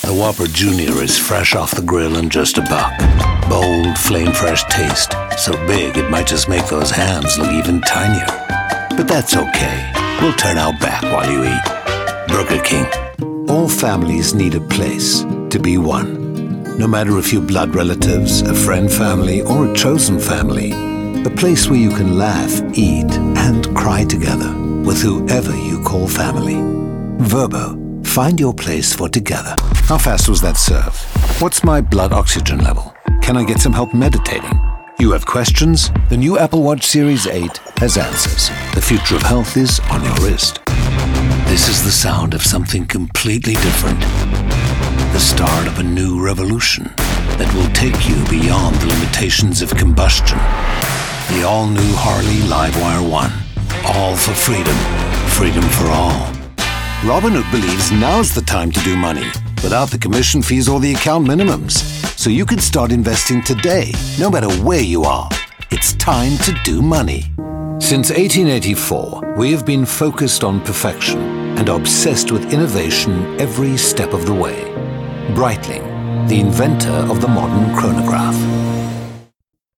The Whopper Jr. is fresh off the grill in just a buck. Bold, flame-fresh taste. So big it might just make those hams look even tinier. But that's okay. We'll turn our back while you eat. Burger King. All families need a place to be one. No matter if you're blood relatives, a friend family, or a chosen family. A place where you can laugh, eat, and cry together with whoever you call family. Verbo. Find your place for together. How fast was that serve? What's my blood oxygen level? Can I get some help meditating? You have questions? The new Apple Watch Series 8 has answers. The future of health is on your wrist. This is the sound of something completely different. The start of a new revolution that will take you beyond the limitations of combustion. The all-new Harley Livewire 1. All for freedom. Freedom for all. Robinhood believes now's the time to do money without the commission fees or the account minimums. So you can start investing today, no matter where you are. It's time to do money. Since 1884, we have been focused on perfection and obsessed with innovation every step of the way. Breitling, the inventor of the modern chronograph.